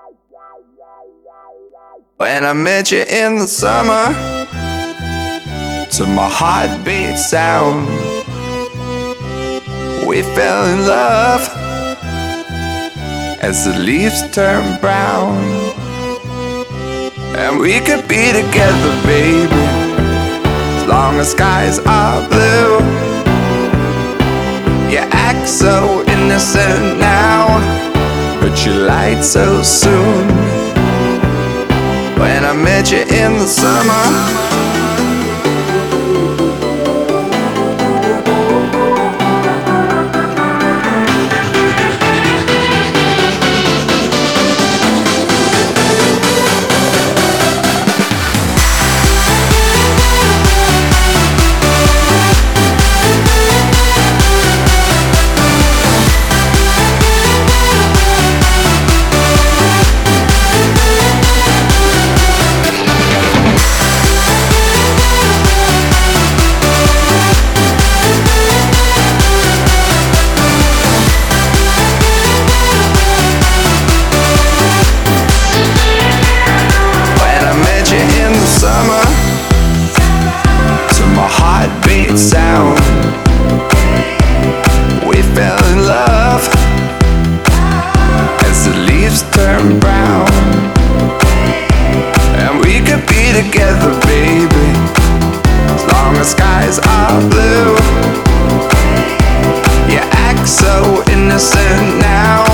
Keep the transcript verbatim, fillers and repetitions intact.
When I met you in the summer, to my heartbeat sound, we fell in love as the leaves turn brown. And we could be together, baby, as long as skies are blue. You act so innocent now, but you lied so soon. When I met you in the summer, summer, to my heartbeat sound, we fell in love as the leaves turn brown. And we could be together, baby, as long as skies are blue. You act so innocent now,